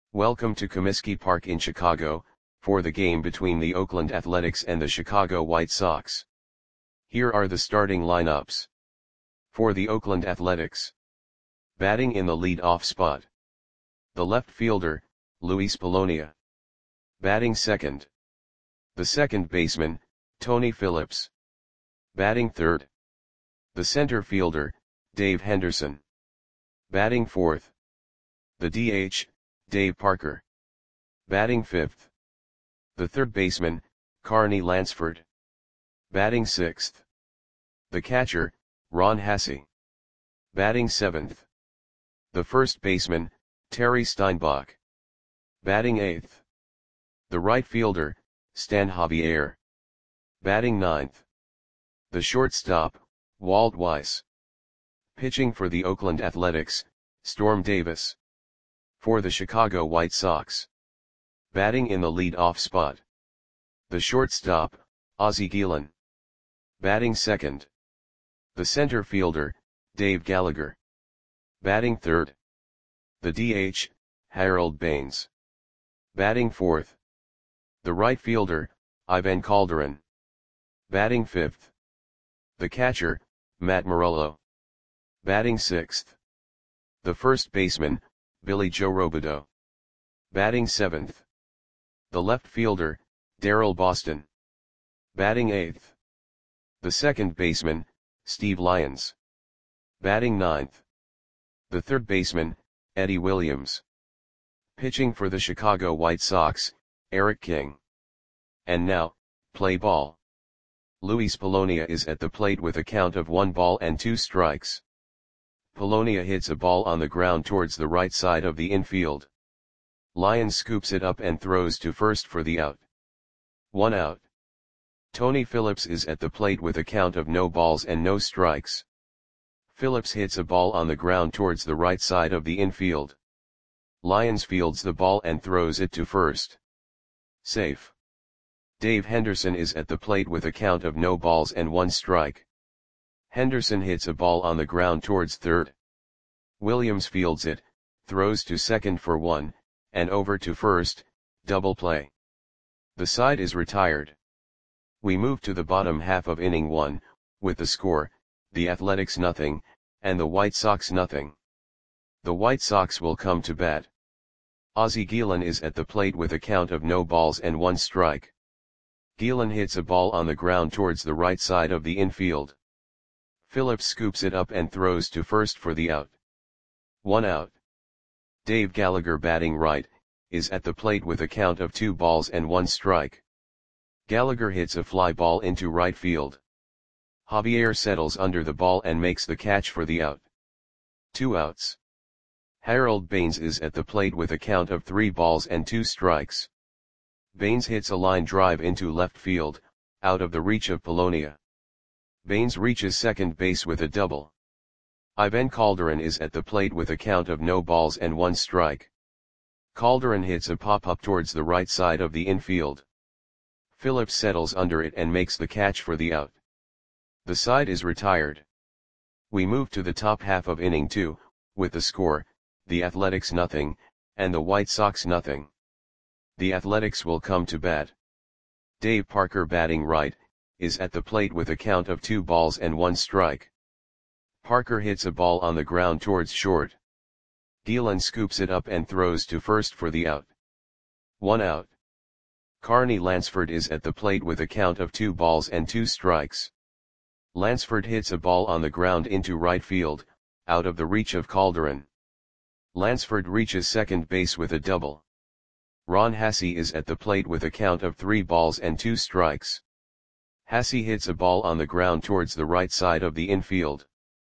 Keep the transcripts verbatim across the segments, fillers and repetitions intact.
Welcome to Comiskey Park in Chicago, for the game between the Oakland Athletics and the Chicago White Sox. Here are the starting lineups. For the Oakland Athletics. Batting in the lead-off spot. The left fielder, Luis Polonia. Batting second. The second baseman, Tony Phillips. Batting third. The center fielder, Dave Henderson. Batting fourth. The D H, Dave Parker. Batting fifth. The third baseman, Carney Lansford. Batting sixth. The catcher, Ron Hassey. Batting seventh. The first baseman, Terry Steinbach. Batting eighth. The right fielder, Stan Javier. Batting ninth. The shortstop, Walt Weiss. Pitching for the Oakland Athletics, Storm Davis. For the Chicago White Sox. Batting in the lead-off spot. The shortstop, Ozzie Guillen. Batting second. The center fielder, Dave Gallagher. Batting third. The D H, Harold Baines. Batting fourth. The right fielder, Ivan Calderon. Batting fifth. The catcher, Matt Morello. Batting sixth. The first baseman, Billy Joe Robideau. Batting seventh. The left fielder, Darrell Boston. Batting eighth. The second baseman, Steve Lyons. Batting ninth. The third baseman, Eddie Williams. Pitching for the Chicago White Sox, Eric King. And now, play ball. Luis Polonia is at the plate with a count of one ball and two strikes. Polonia hits a ball on the ground towards the right side of the infield. Lyons scoops it up and throws to first for the out. One out. Tony Phillips is at the plate with a count of no balls and no strikes. Phillips hits a ball on the ground towards the right side of the infield. Lyons fields the ball and throws it to first. Safe. Dave Henderson is at the plate with a count of no balls and one strike. Henderson hits a ball on the ground towards third. Williams fields it, throws to second for one, and over to first, double play. The side is retired. We move to the bottom half of inning one, with the score, the Athletics nothing, and the White Sox nothing. The White Sox will come to bat. Ozzie Guillen is at the plate with a count of no balls and one strike. Guillen hits a ball on the ground towards the right side of the infield. Phillips scoops it up and throws to first for the out. One out. Dave Gallagher, batting right, is at the plate with a count of two balls and one strike. Gallagher hits a fly ball into right field. Javier settles under the ball and makes the catch for the out. Two outs. Harold Baines is at the plate with a count of three balls and two strikes. Baines hits a line drive into left field, out of the reach of Polonia. Baines reaches second base with a double. Ivan Calderon is at the plate with a count of no balls and one strike. Calderon hits a pop-up towards the right side of the infield. Phillips settles under it and makes the catch for the out. The side is retired. We move to the top half of inning two, with the score, the Athletics nothing, and the White Sox nothing. The Athletics will come to bat. Dave Parker, batting right, is at the plate with a count of two balls and one strike. Parker hits a ball on the ground towards short. Guillen scoops it up and throws to first for the out. One out. Carney Lansford is at the plate with a count of two balls and two strikes. Lansford hits a ball on the ground into right field, out of the reach of Calderon. Lansford reaches second base with a double. Ron Hassey is at the plate with a count of three balls and two strikes. Hassey hits a ball on the ground towards the right side of the infield.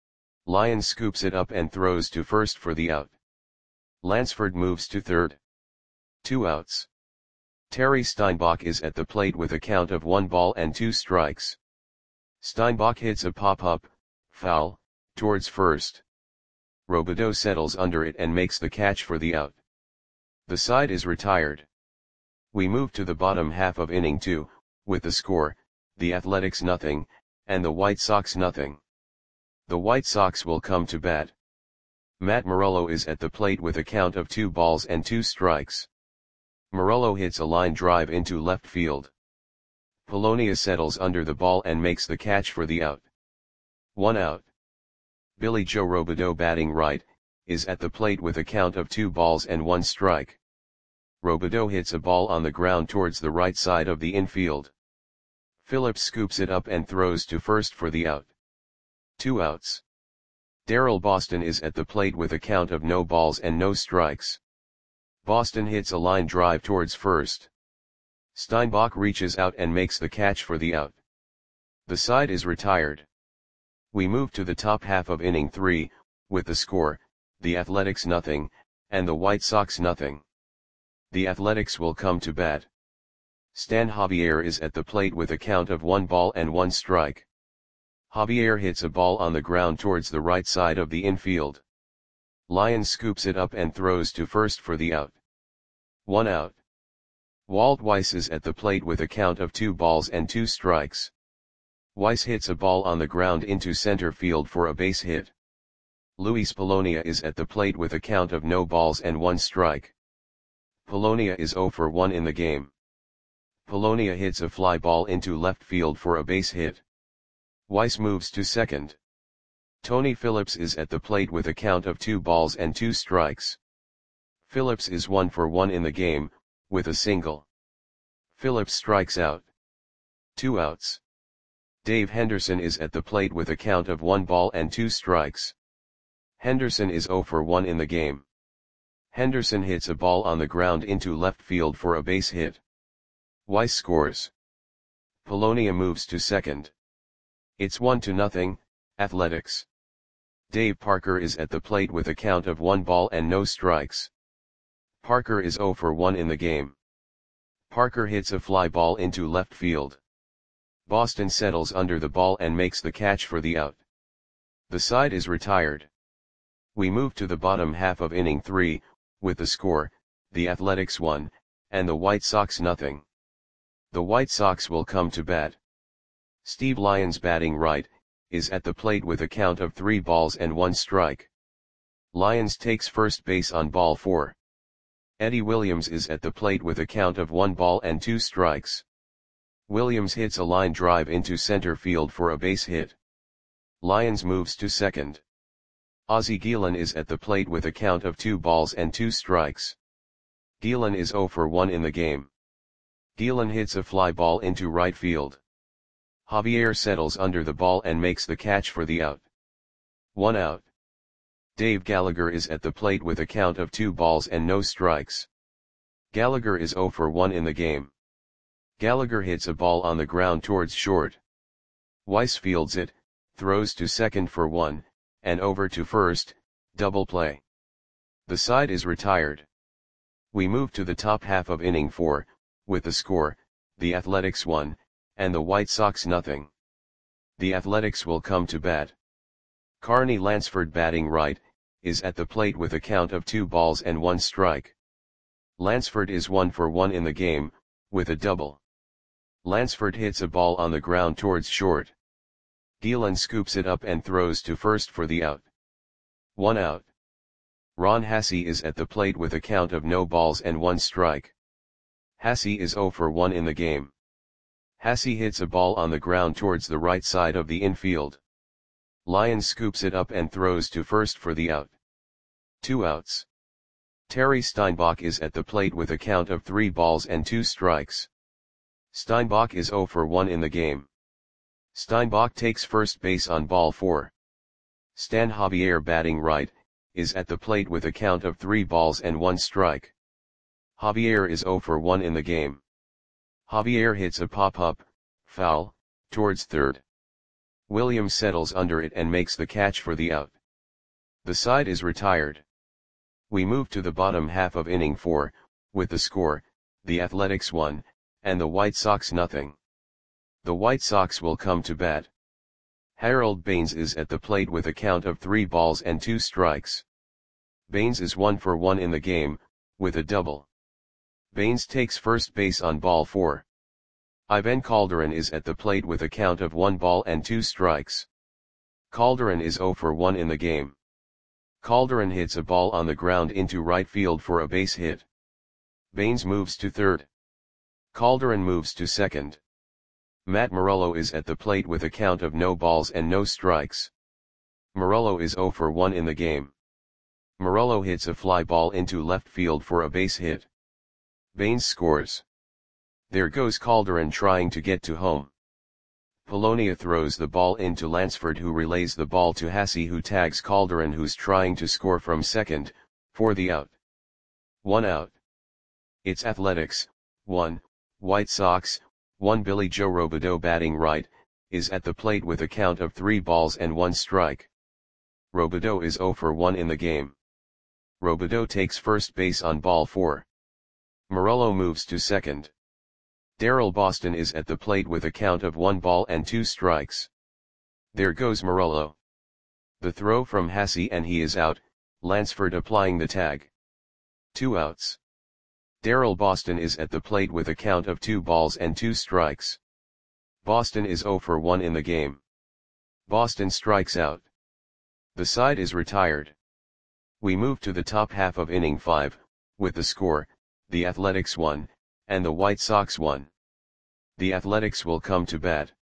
Lyons scoops it up and throws to first for the out. Lansford moves to third. Two outs. Terry Steinbach is at the plate with a count of one ball and two strikes. Steinbach hits a pop-up, foul, towards first. Robideau settles under it and makes the catch for the out. The side is retired. We move to the bottom half of inning two, with the score, the Athletics nothing, and the White Sox nothing. The White Sox will come to bat. Matt Morello is at the plate with a count of two balls and two strikes. Morello hits a line drive into left field. Polonia settles under the ball and makes the catch for the out. One out. Billy Joe Robideau, batting right, is at the plate with a count of two balls and one strike. Robideau hits a ball on the ground towards the right side of the infield. Phillips scoops it up and throws to first for the out. Two outs. Darrell Boston is at the plate with a count of no balls and no strikes. Boston hits a line drive towards first. Steinbach reaches out and makes the catch for the out. The side is retired. We move to the top half of inning three, with the score, the Athletics nothing, and the White Sox nothing. The Athletics will come to bat. Stan Javier is at the plate with a count of one ball and one strike. Javier hits a ball on the ground towards the right side of the infield. Lyons scoops it up and throws to first for the out. One out. Walt Weiss is at the plate with a count of two balls and two strikes. Weiss hits a ball on the ground into center field for a base hit. Luis Polonia is at the plate with a count of no balls and one strike. Polonia is zero for one in the game. Polonia hits a fly ball into left field for a base hit. Weiss moves to second. Tony Phillips is at the plate with a count of two balls and two strikes. Phillips is one for one in the game, with a single. Phillips strikes out. Two outs. Dave Henderson is at the plate with a count of one ball and two strikes. Henderson is zero for one in the game. Henderson hits a ball on the ground into left field for a base hit. Weiss scores. Polonia moves to second. It's one to nothing, Athletics. Dave Parker is at the plate with a count of one ball and no strikes. Parker is zero for one in the game. Parker hits a fly ball into left field. Boston settles under the ball and makes the catch for the out. The side is retired. We move to the bottom half of inning three, with the score, the Athletics one, and the White Sox nothing. The White Sox will come to bat. Steve Lyons, batting right, is at the plate with a count of three balls and one strike. Lyons takes first base on ball four. Eddie Williams is at the plate with a count of one ball and two strikes. Williams hits a line drive into center field for a base hit. Lyons moves to second. Ozzie Guillen is at the plate with a count of two balls and two strikes. Guillen is zero for one in the game. Guillen hits a fly ball into right field. Javier settles under the ball and makes the catch for the out. One out. Dave Gallagher is at the plate with a count of two balls and no strikes. Gallagher is zero for one in the game. Gallagher hits a ball on the ground towards short. Weiss fields it, throws to second for one, and over to first, double play. The side is retired. We move to the top half of inning four, with the score, the Athletics one, and the White Sox nothing. The Athletics will come to bat. Carney Lansford, batting right, is at the plate with a count of two balls and one strike. Lansford is one for one in the game, with a double. Lansford hits a ball on the ground towards short. Guillen scoops it up and throws to first for the out. One out. Ron Hasse is at the plate with a count of no balls and one strike. Hasse is zero for one in the game. Hasse hits a ball on the ground towards the right side of the infield. Lyons scoops it up and throws to first for the out. Two outs. Terry Steinbach is at the plate with a count of three balls and two strikes. Steinbach is zero for one in the game. Steinbach takes first base on ball four. Stan Javier, batting right, is at the plate with a count of three balls and one strike. Javier is zero for one in the game. Javier hits a pop-up, foul, towards third. Williams settles under it and makes the catch for the out. The side is retired. We move to the bottom half of inning four, with the score, the Athletics one, and the White Sox nothing. The White Sox will come to bat. Harold Baines is at the plate with a count of three balls and two strikes. Baines is one for one in the game, with a double. Baines takes first base on ball four. Ivan Calderon is at the plate with a count of one ball and two strikes. Calderon is zero for one in the game. Calderon hits a ball on the ground into right field for a base hit. Baines moves to third. Calderon moves to second. Matt Morello is at the plate with a count of no balls and no strikes. Morello is zero for one in the game. Morello hits a fly ball into left field for a base hit. Baines scores. There goes Calderon trying to get to home. Polonia throws the ball into Lansford, who relays the ball to Hasse, who tags Calderon, who's trying to score from second, for the out. One out. It's Athletics, one, White Sox, one. Billy Joe Robideau, batting right, is at the plate with a count of three balls and one strike. Robideau is zero for one in the game. Robideau takes first base on ball four. Morello moves to second. Darrell Boston is at the plate with a count of one ball and two strikes. There goes Morello. The throw from Hasse and he is out, Lansford applying the tag. Two outs. Darrell Boston is at the plate with a count of two balls and two strikes. Boston is zero for one in the game. Boston strikes out. The side is retired. We move to the top half of inning five, with the score, the Athletics one, and the White Sox one. The Athletics will come to bat.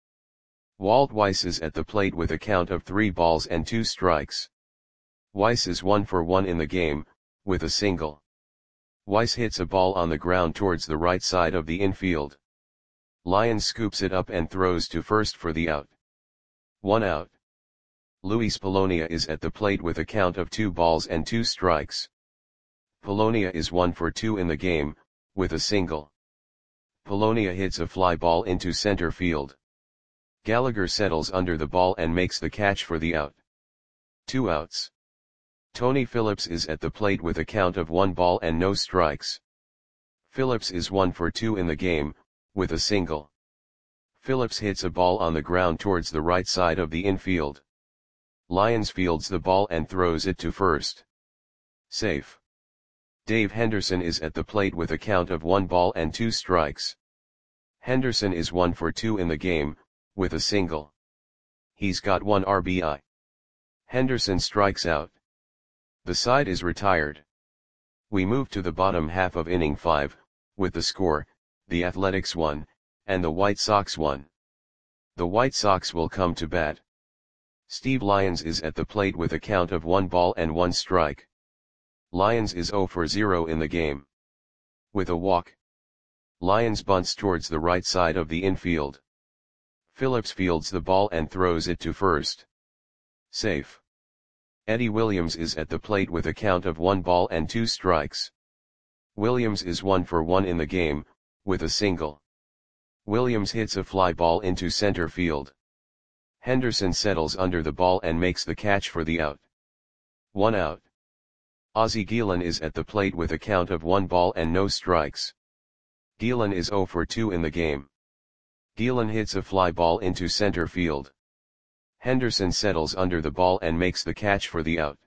Walt Weiss is at the plate with a count of three balls and two strikes. Weiss is one for one in the game, with a single. Weiss hits a ball on the ground towards the right side of the infield. Lyons scoops it up and throws to first for the out. One out. Luis Polonia is at the plate with a count of two balls and two strikes. Polonia is one for two in the game, with a single. Polonia hits a fly ball into center field. Gallagher settles under the ball and makes the catch for the out. Two outs. Tony Phillips is at the plate with a count of one ball and no strikes. Phillips is one for two in the game, with a single. Phillips hits a ball on the ground towards the right side of the infield. Lyons fields the ball and throws it to first. Safe. Dave Henderson is at the plate with a count of one ball and two strikes. Henderson is one for two in the game, with a single. He's got one R B I. Henderson strikes out. The side is retired. We move to the bottom half of inning five, with the score, the Athletics one, and the White Sox one. The White Sox will come to bat. Steve Lyons is at the plate with a count of one ball and one strike. Lyons is zero for zero in the game. With a walk. Lyons bunts towards the right side of the infield. Phillips fields the ball and throws it to first. Safe. Eddie Williams is at the plate with a count of one ball and two strikes. Williams is one for one in the game, with a single. Williams hits a fly ball into center field. Henderson settles under the ball and makes the catch for the out. One out. Ozzie Guillen is at the plate with a count of one ball and no strikes. Guillen is zero for two in the game. Guillen hits a fly ball into center field. Henderson settles under the ball and makes the catch for the out.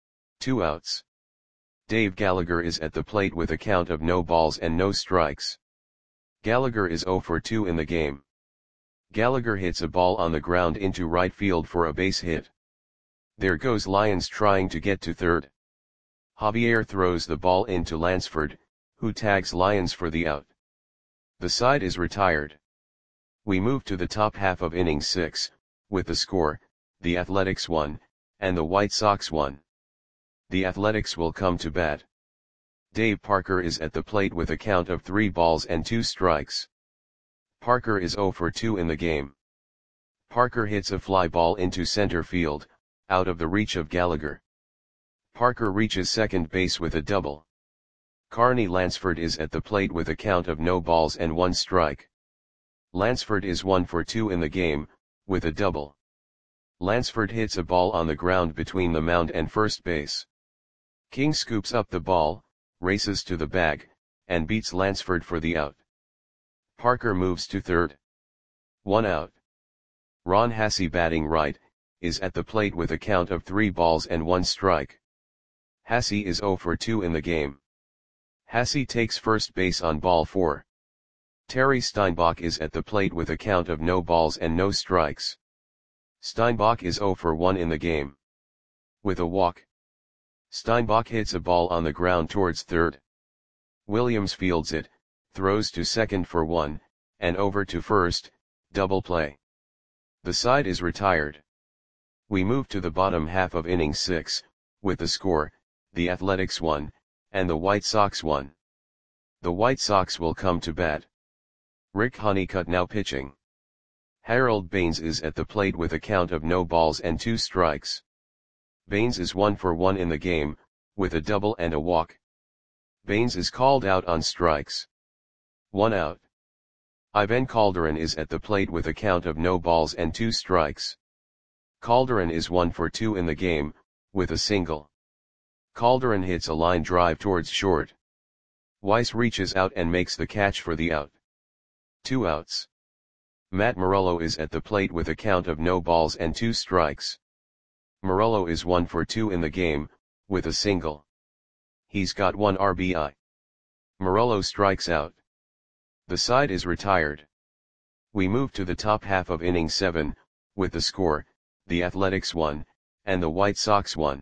Two outs. Dave Gallagher is at the plate with a count of no balls and no strikes. Gallagher is zero for two in the game. Gallagher hits a ball on the ground into right field for a base hit. There goes Lyons trying to get to third. Javier throws the ball into Lansford, who tags Lyons for the out. The side is retired. We move to the top half of inning six, with the score, the Athletics one, and the White Sox one. The Athletics will come to bat. Dave Parker is at the plate with a count of three balls and two strikes. Parker is zero for two in the game. Parker hits a fly ball into center field, out of the reach of Gallagher. Parker reaches second base with a double. Carney Lansford is at the plate with a count of no balls and one strike. Lansford is one for two in the game, with a double. Lansford hits a ball on the ground between the mound and first base. King scoops up the ball, races to the bag, and beats Lansford for the out. Parker moves to third. One out. Ron Hasse, batting right, is at the plate with a count of three balls and one strike. Hasse is zero for two in the game. Hasse takes first base on ball four. Terry Steinbach is at the plate with a count of no balls and no strikes. Steinbach is zero for one in the game. With a walk. Steinbach hits a ball on the ground towards third. Williams fields it, throws to second for one, and over to first, double play. The side is retired. We move to the bottom half of inning six, with the score, the Athletics one, and the White Sox one. The White Sox will come to bat. Rick Honeycutt now pitching. Harold Baines is at the plate with a count of no balls and two strikes. Baines is one for one in the game, with a double and a walk. Baines is called out on strikes. One out. Ivan Calderon is at the plate with a count of no balls and two strikes. Calderon is one for two in the game, with a single. Calderon hits a line drive towards short. Weiss reaches out and makes the catch for the out. Two outs. Matt Morello is at the plate with a count of no balls and two strikes. Morello is one for two in the game, with a single. He's got one R B I. Morello strikes out. The side is retired. We move to the top half of inning seven, with the score, the Athletics one, and the White Sox one.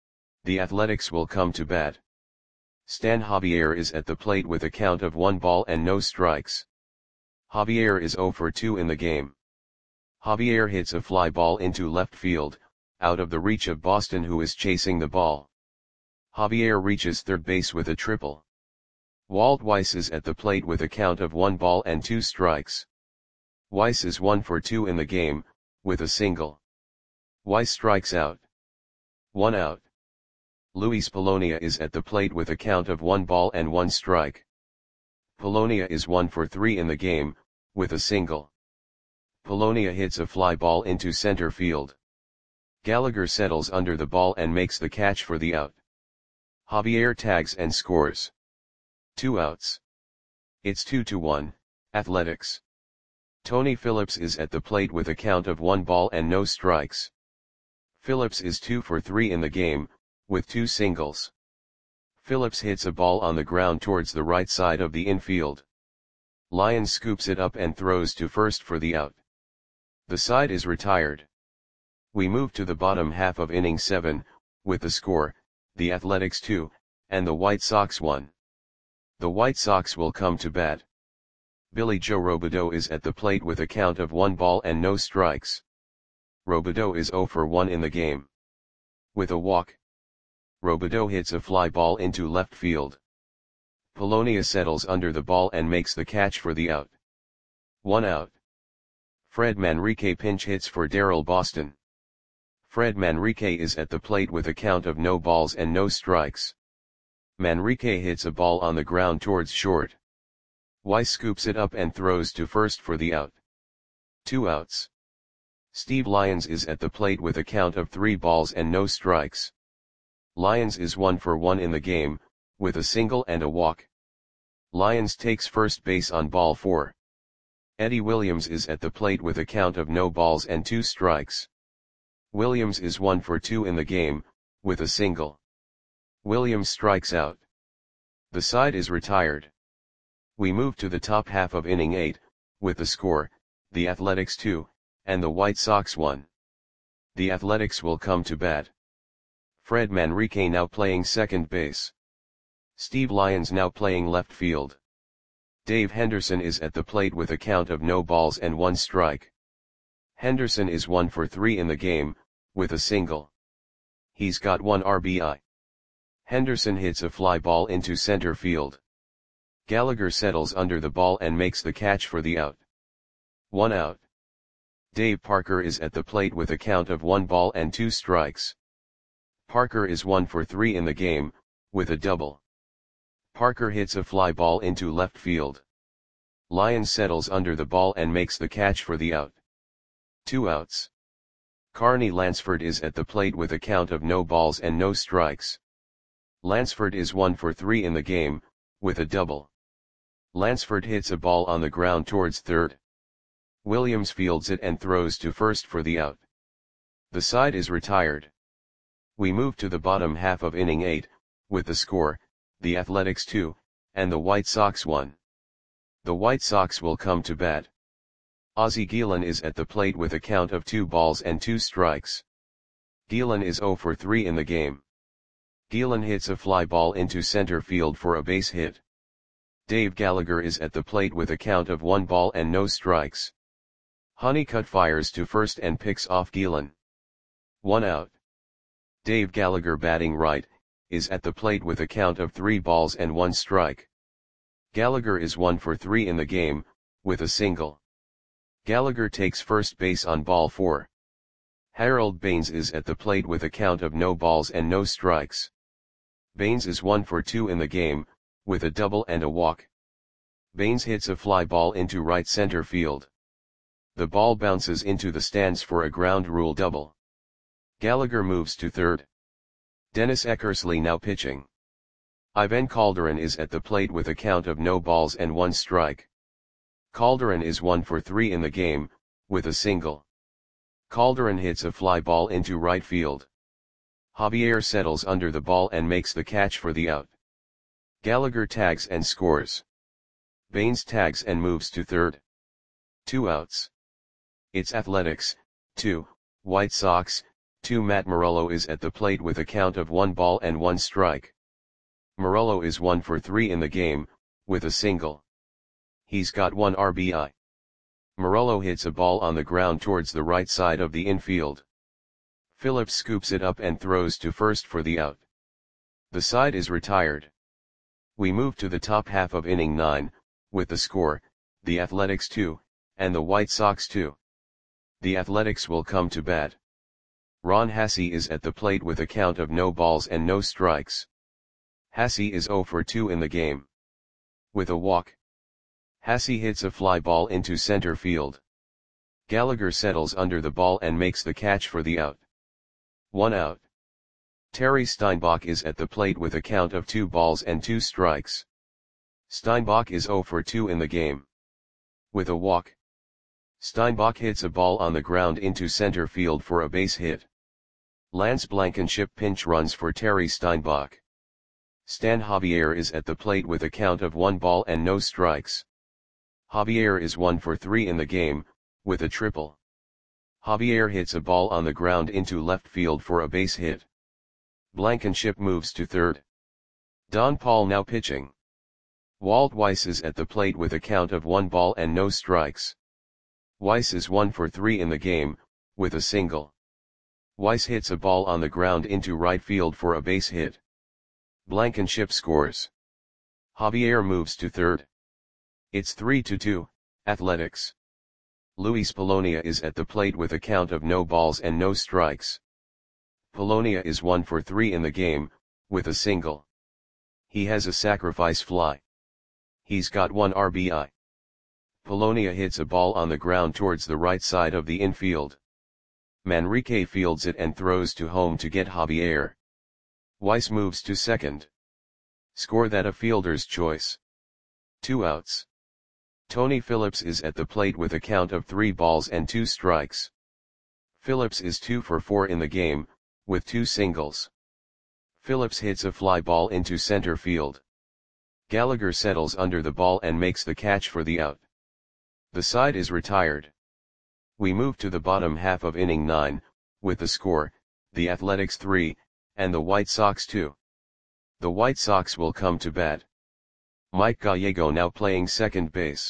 The Athletics will come to bat. Stan Javier is at the plate with a count of one ball and no strikes. Javier is zero for two in the game. Javier hits a fly ball into left field, out of the reach of Boston, who is chasing the ball. Javier reaches third base with a triple. Walt Weiss is at the plate with a count of one ball and two strikes. Weiss is one for two in the game, with a single. Weiss strikes out. One out. Luis Polonia is at the plate with a count of one ball and one strike. Polonia is one for three in the game, with a single. Polonia hits a fly ball into center field. Gallagher settles under the ball and makes the catch for the out. Javier tags and scores. Two outs. It's two to one, Athletics. Tony Phillips is at the plate with a count of one ball and no strikes. Phillips is two for three in the game, with two singles. Phillips hits a ball on the ground towards the right side of the infield. Lyons scoops it up and throws to first for the out. The side is retired. We move to the bottom half of inning seven, with the score, the Athletics two, and the White Sox one. The White Sox will come to bat. Billy Joe Robideau is at the plate with a count of one ball and no strikes. Robideau is zero for one in the game. With a walk. Robideau hits a fly ball into left field. Polonia settles under the ball and makes the catch for the out. One out. Fred Manrique pinch hits for Darryl Boston. Fred Manrique is at the plate with a count of no balls and no strikes. Manrique hits a ball on the ground towards short. Weiss scoops it up and throws to first for the out. Two outs. Steve Lyons is at the plate with a count of three balls and no strikes. Lyons is one for one in the game, with a single and a walk. Lyons takes first base on ball four. Eddie Williams is at the plate with a count of no balls and two strikes. Williams is one for two in the game, with a single. Williams strikes out. The side is retired. We move to the top half of inning eight, with the score, the Athletics two, and the White Sox one. The Athletics will come to bat. Fred Manrique now playing second base. Steve Lyons now playing left field. Dave Henderson is at the plate with a count of no balls and one strike. Henderson is one for three in the game, with a single. He's got one R B I. Henderson hits a fly ball into center field. Gallagher settles under the ball and makes the catch for the out. One out. Dave Parker is at the plate with a count of one ball and two strikes. Parker is one for three in the game, with a double. Parker hits a fly ball into left field. Lyons settles under the ball and makes the catch for the out. Two outs. Carney Lansford is at the plate with a count of no balls and no strikes. Lansford is one for three in the game, with a double. Lansford hits a ball on the ground towards third. Williams fields it and throws to first for the out. The side is retired. We move to the bottom half of inning eight, with the score, the Athletics two, and the White Sox one. The White Sox will come to bat. Ozzie Guillen is at the plate with a count of two balls and two strikes. Guillen is zero for three in the game. Gielan hits a fly ball into center field for a base hit. Dave Gallagher is at the plate with a count of one ball and no strikes. Honeycutt fires to first and picks off Gielan. One out. Dave Gallagher, batting right, is at the plate with a count of three balls and one strike. Gallagher is one for three in the game, with a single. Gallagher takes first base on ball four. Harold Baines is at the plate with a count of no balls and no strikes. Baines is one for two in the game, with a double and a walk. Baines hits a fly ball into right center field. The ball bounces into the stands for a ground rule double. Gallagher moves to third. Dennis Eckersley now pitching. Ivan Calderon is at the plate with a count of no balls and one strike. Calderon is one for three in the game, with a single. Calderon hits a fly ball into right field. Javier settles under the ball and makes the catch for the out. Gallagher tags and scores. Baines tags and moves to third. Two outs. It's Athletics, two, White Sox, two. Matt Morello is at the plate with a count of one ball and one strike. Morello is one for three in the game, with a single. He's got one R B I. Morello hits a ball on the ground towards the right side of the infield. Phillips scoops it up and throws to first for the out. The side is retired. We move to the top half of inning nine, with the score, the Athletics two, and the White Sox two. The Athletics will come to bat. Ron Hassey is at the plate with a count of no balls and no strikes. Hassey is zero for two in the game. With a walk. Hassey hits a fly ball into center field. Gallagher settles under the ball and makes the catch for the out. One out. Terry Steinbach is at the plate with a count of two balls and two strikes. Steinbach is zero for two in the game. With a walk. Steinbach hits a ball on the ground into center field for a base hit. Lance Blankenship pinch runs for Terry Steinbach. Stan Javier is at the plate with a count of one ball and no strikes. Javier is one for three in the game, with a triple. Javier hits a ball on the ground into left field for a base hit. Blankenship moves to third. Don Paul now pitching. Walt Weiss is at the plate with a count of one ball and no strikes. Weiss is one for three in the game, with a single. Weiss hits a ball on the ground into right field for a base hit. Blankenship scores. Javier moves to third. It's three to two, Athletics. Luis Polonia is at the plate with a count of no balls and no strikes. Polonia is one for three in the game, with a single. He has a sacrifice fly. He's got one R B I. Polonia hits a ball on the ground towards the right side of the infield. Manrique fields it and throws to home to get Javier. Weiss moves to second. Score that a fielder's choice. Two outs. Tony Phillips is at the plate with a count of three balls and two strikes. Phillips is two for four in the game, with two singles. Phillips hits a fly ball into center field. Gallagher settles under the ball and makes the catch for the out. The side is retired. We move to the bottom half of inning nine, with the score, the Athletics three, and the White Sox two. The White Sox will come to bat. Mike Gallego now playing second base.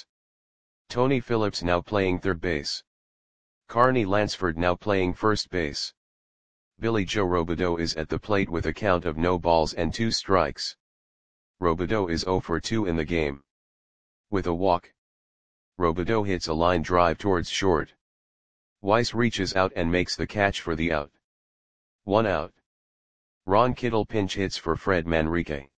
Tony Phillips now playing third base. Carney Lansford now playing first base. Billy Joe Robideau is at the plate with a count of no balls and two strikes. Robideau is zero for two in the game. With a walk. Robideau hits a line drive towards short. Weiss reaches out and makes the catch for the out. One out. Ron Kittle pinch hits for Fred Manrique.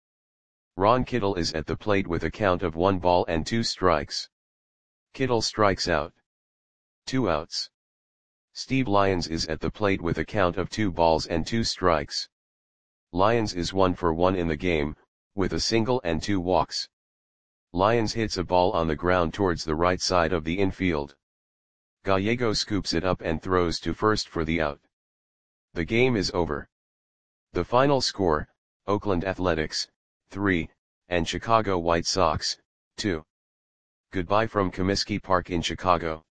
Ron Kittle is at the plate with a count of one ball and two strikes. Kittle strikes out. Two outs. Steve Lyons is at the plate with a count of two balls and two strikes. Lyons is one for one in the game, with a single and two walks. Lyons hits a ball on the ground towards the right side of the infield. Gallego scoops it up and throws to first for the out. The game is over. The final score, Oakland Athletics, three, and Chicago White Sox, two. Goodbye from Comiskey Park in Chicago.